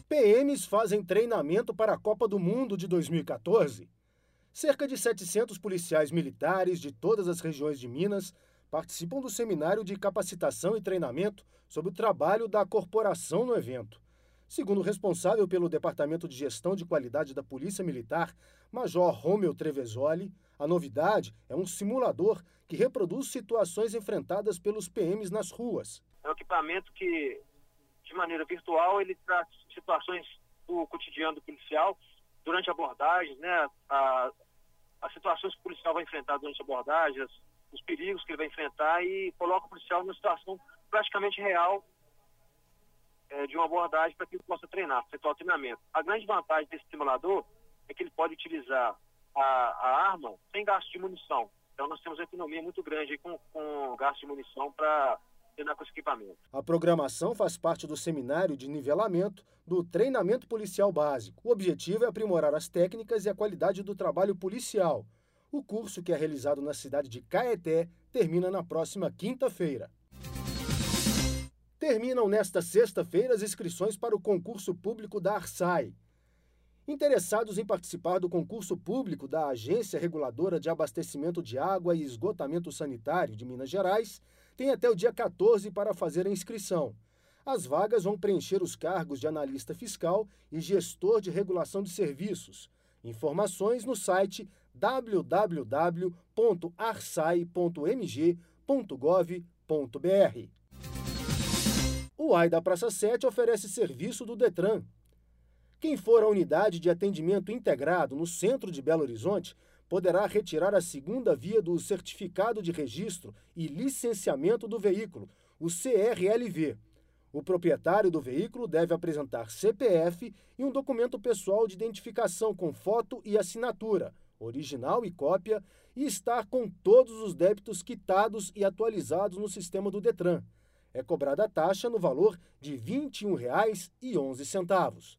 PMs fazem treinamento para a Copa do Mundo de 2014. Cerca de 700 policiais militares de todas as regiões de Minas participam do seminário de capacitação e treinamento sobre o trabalho da corporação no evento. Segundo o responsável pelo Departamento de Gestão de Qualidade da Polícia Militar, Major Romeu Trevisoli, a novidade é um simulador que reproduz situações enfrentadas pelos PMs nas ruas. É um equipamento que, de maneira virtual, ele traz situações do cotidiano do policial durante abordagens, né? As situações que o policial vai enfrentar durante abordagens, os perigos que ele vai enfrentar, e coloca o policial numa situação praticamente real de uma abordagem para que ele possa treinar, efetuar o treinamento. A grande vantagem desse simulador é que ele pode utilizar a arma sem gasto de munição. Então nós temos uma economia muito grande aí com gasto de munição para treinar com esse equipamento. A programação faz parte do seminário de nivelamento do treinamento policial básico. O objetivo é aprimorar as técnicas e a qualidade do trabalho policial. O curso, que é realizado na cidade de Caeté, termina na próxima quinta-feira. Terminam nesta sexta-feira as inscrições para o concurso público da ARSAI. Interessados em participar do concurso público da Agência Reguladora de Abastecimento de Água e Esgotamento Sanitário de Minas Gerais têm até o dia 14 para fazer a inscrição. As vagas vão preencher os cargos de analista fiscal e gestor de regulação de serviços. Informações no site www.arsai.mg.gov.br. O AI da Praça 7 oferece serviço do Detran. Quem for à unidade de atendimento integrado no centro de Belo Horizonte poderá retirar a segunda via do Certificado de Registro e Licenciamento do Veículo, o CRLV. O proprietário do veículo deve apresentar CPF e um documento pessoal de identificação com foto e assinatura, original e cópia, e estar com todos os débitos quitados e atualizados no sistema do Detran. É cobrada a taxa no valor de R$ 21,11.